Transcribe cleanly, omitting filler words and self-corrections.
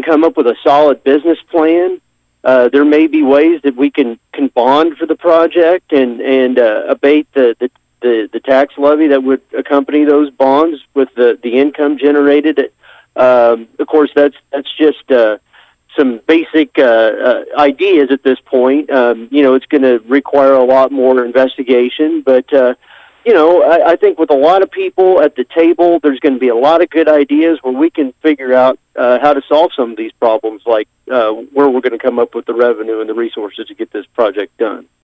come up with a solid business plan, there may be ways that we can bond for the project and abate the tax levy that would accompany those bonds with the income generated. Of course, that's just some basic ideas at this point. It's going to require a lot more investigation, but I think with a lot of people at the table, there's going to be a lot of good ideas where we can figure out how to solve some of these problems, like where we're going to come up with the revenue and the resources to get this project done.